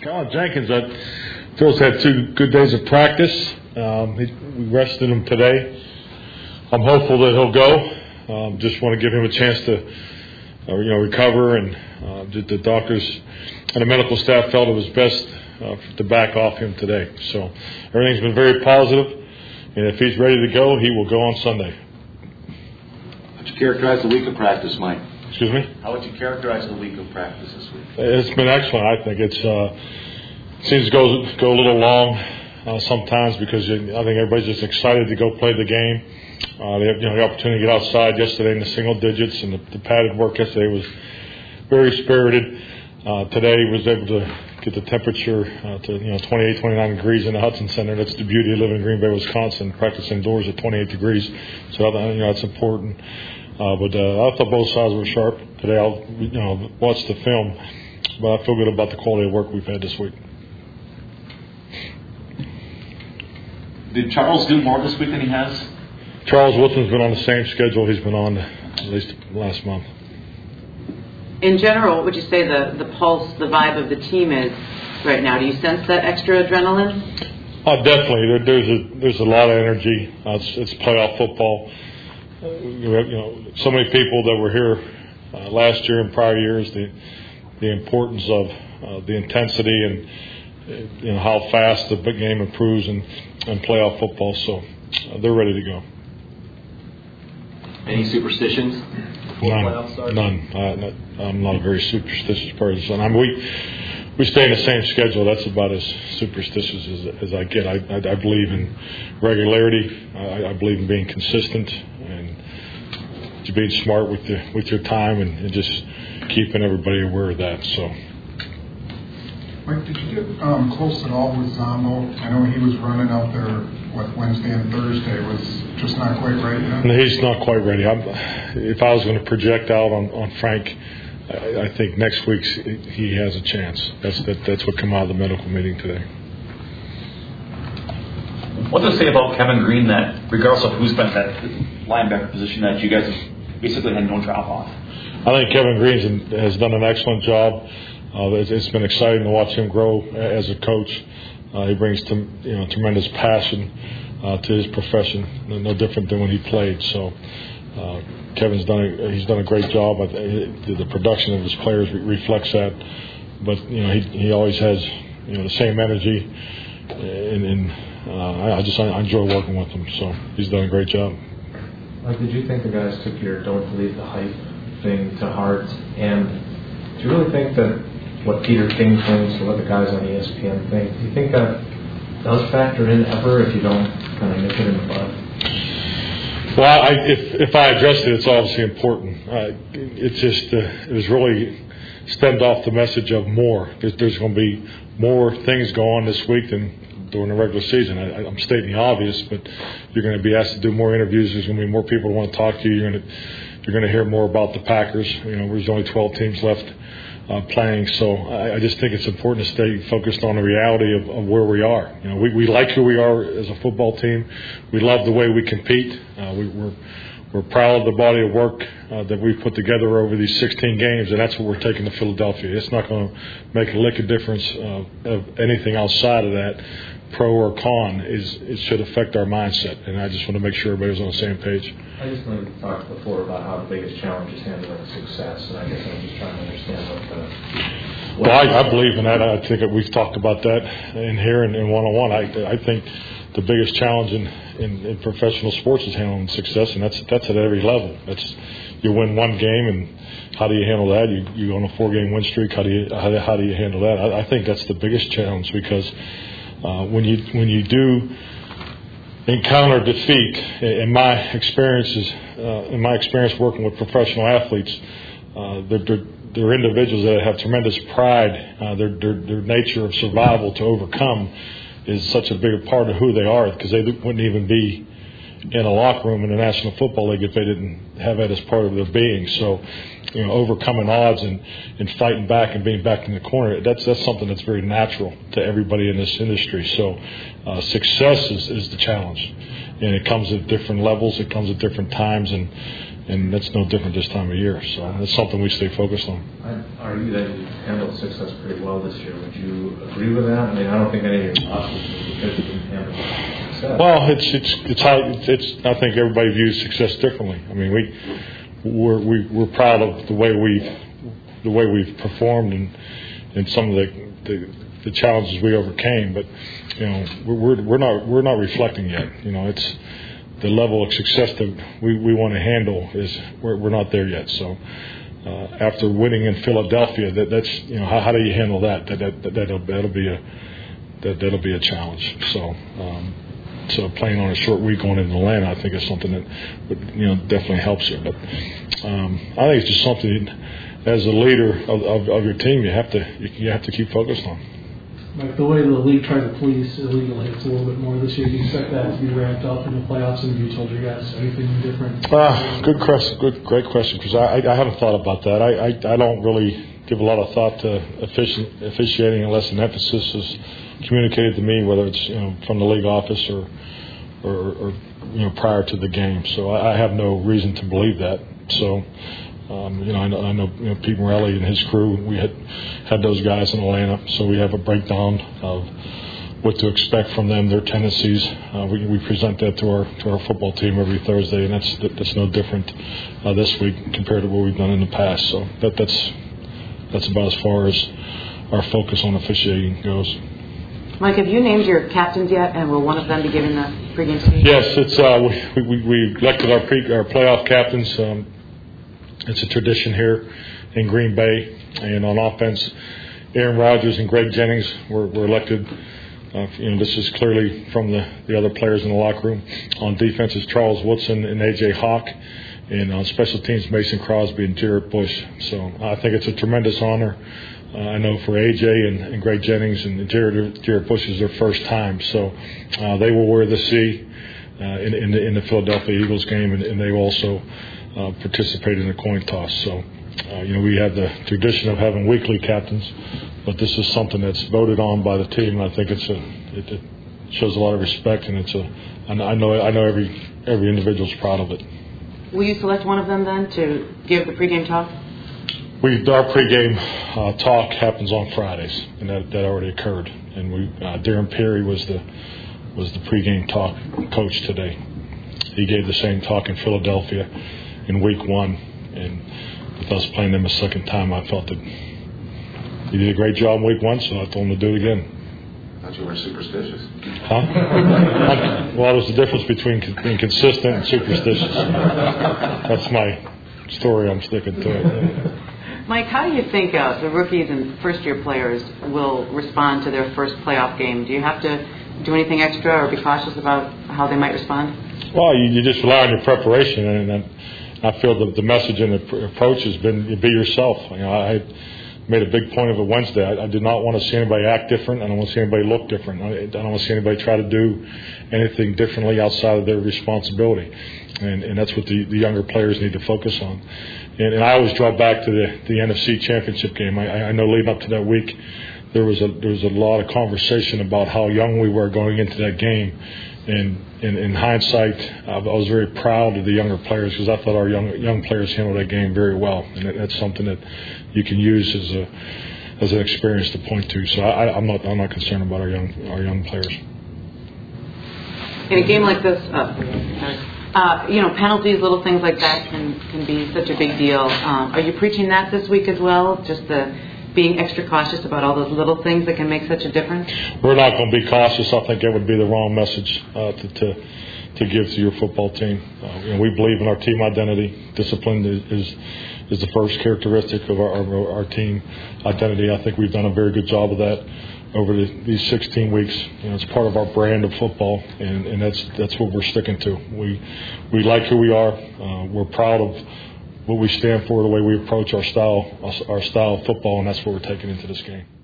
Colin Jenkins, Phil's had 2 good days of practice. We rested him today. I'm hopeful that he'll go. Just want to give him a chance to, recover. And the doctors and the medical staff felt it was best to back off him today. So everything's been very positive. And if he's ready to go, he will go on Sunday. How'd you characterize the week of practice, Mike? Excuse me? How would you characterize the week of practice this week? It's been excellent. I think it seems to go a little long sometimes because I think everybody's just excited to go play the game. They have the opportunity to get outside yesterday in the single digits, and the padded work yesterday was very spirited. Today was able to get the temperature to 28, 29 degrees in the Hudson Center. That's the beauty of living in Green Bay, Wisconsin. Practice indoors at 28 degrees, so that's important. But I thought both sides were sharp today. I'll watch the film, but I feel good about the quality of work we've had this week. Did Charles do more this week than he has? Charles Wilson's been on the same schedule he's been on at least last month. In general, what would you say the pulse, the vibe of the team is right now? Do you sense that extra adrenaline? Definitely. There's a lot of energy. It's playoff football. So many people that were here last year and prior years. The importance of the intensity and how fast the big game improves in playoff football. So they're ready to go. Any superstitions before playoffs start? None. I'm not a very superstitious person. We stay in the same schedule. That's about as superstitious as I get. I believe in regularity. I believe in being consistent and to being smart with your time and just keeping everybody aware of that. So. Mike, did you get close at all with Zamo? I know he was running out there, Wednesday and Thursday, was just not quite ready yet? No, he's not quite ready. If I was going to project out on Frank, I think next week he has a chance. That's what came out of the medical meeting today. What does it say about Kevin Green that, regardless of who's been at that linebacker position, that you guys basically had no drop off? I think Kevin Green has done an excellent job. It's been exciting to watch him grow as a coach. He brings tremendous passion to his profession, no different than when he played. So Kevin's done a great job. The production of his players reflects that. But he always has the same energy, and I enjoy working with him. So he's done a great job. Mike, did you think the guys took your "don't believe the hype" thing to heart? And do you really think that what Peter King thinks or what the guys on ESPN think, do you think that does factor in ever if you don't kind of nip it in the bud? Well, if I address it, it's obviously important. It's just it was really stemmed off the message of more. There's going to be more things go on this week than during the regular season. I'm stating the obvious, but you're going to be asked to do more interviews. There's going to be more people who want to talk to you. You're going to hear more about the Packers. There's only 12 teams left playing, so I just think it's important to stay focused on the reality of where we are. We like who we are as a football team. We love the way we compete. We're proud of the body of work that we've put together over these 16 games, and that's what we're taking to Philadelphia. It's not going to make a lick of difference of anything outside of that, pro or con. It should affect our mindset, and I just want to make sure everybody's on the same page. I just know you talked before about how the biggest challenge is handling success, and I guess I'm just trying to understand what I believe in that. I think that we've talked about that in here and in one-on-one. I think the biggest challenge in professional sports is handling success, and that's at every level. You win one game, and how do you handle that? You go on a 4-game win streak. How do you handle that? I think that's the biggest challenge because when you do encounter defeat, in my experience working with professional athletes, they're individuals that have tremendous pride. Their nature of survival to overcome is such a big part of who they are because they wouldn't even be in a locker room in the National Football League if they didn't have that as part of their being. So, overcoming odds and fighting back and being back in the corner, that's something that's very natural to everybody in this industry. So, success is the challenge, and it comes at different levels. It comes at different times, and and that's no different this time of year. So that's something we stay focused on. I argue that you handled success pretty well this year. Would you agree with that? I mean, I don't think any of your losses were because you didn't handle success. Well, it's how I think everybody views success differently. I mean, we're proud of the way we've performed and some of the challenges we overcame, but we're not reflecting yet. It's the level of success that we want to handle is we're not there yet. So after winning in Philadelphia, that's how do you handle that? That'll be a challenge. So playing on a short week going into Atlanta, I think is something that would, definitely helps you. But I think it's just something as a leader of your team you have to keep focused on. Like the way the league tried to police illegal hits a little bit more this year, do you expect that to be ramped up in the playoffs? And have you told your guys anything different? Good question. Great question, because I haven't thought about that. I don't really give a lot of thought to officiating unless an emphasis is communicated to me, whether it's from the league office or prior to the game. So I have no reason to believe that. So. I know Pete Morelli and his crew. We had those guys in Atlanta, so we have a breakdown of what to expect from them, their tendencies. We present that to our football team every Thursday, and that's no different this week compared to what we've done in the past. So that's about as far as our focus on officiating goes. Mike, have you named your captains yet, and will one of them be given the pregame speech? Yes, it's we elected our playoff captains. It's a tradition here in Green Bay. And on offense, Aaron Rodgers and Greg Jennings were elected. This is clearly from the other players in the locker room. On defense is Charles Woodson and A.J. Hawk. And on special teams, Mason Crosby and Jarrett Bush. So I think it's a tremendous honor. I know for A.J. and Greg Jennings and Jarrett Bush is their first time. So they will wear the C in the Philadelphia Eagles game, and they also participate in the coin toss. So, we have the tradition of having weekly captains, but this is something that's voted on by the team. And I think it shows a lot of respect, and I know every individual's proud of it. Will you select one of them then to give the pregame talk? Our pregame talk happens on Fridays, and that already occurred. And Darren Perry was the pregame talk coach today. He gave the same talk in Philadelphia in week 1, and with us playing them a second time, I felt that he did a great job in week 1, so I told him to do it again. I thought you were superstitious. Huh? Well, there's a difference between being consistent and superstitious. That's my story. I'm sticking to it. Mike, how do you think the rookies and first-year players will respond to their first playoff game? Do you have to do anything extra or be cautious about how they might respond? Well, you just rely on your preparation, and I feel that the message and the approach has been be yourself. I made a big point of it Wednesday. I did not want to see anybody act different. I don't want to see anybody look different. I don't want to see anybody try to do anything differently outside of their responsibility. And that's what the younger players need to focus on. And I always draw back to the NFC Championship game. I know leading up to that week, there was a lot of conversation about how young we were going into that game. And in hindsight, I was very proud of the younger players because I thought our young players handled that game very well, and that's something that you can use as an experience to point to. So I'm not concerned about our young players. In a game like this, penalties, little things like that can be such a big deal. Are you preaching that this week as well? Just being extra cautious about all those little things that can make such a difference? We're not going to be cautious. I think that would be the wrong message to give to your football team. We believe in our team identity. Discipline is the first characteristic of our team identity. I think we've done a very good job of that over these 16 weeks. It's part of our brand of football, and that's what we're sticking to. We like who we are. We're proud of what we stand for, the way we approach our style of football, and that's what we're taking into this game.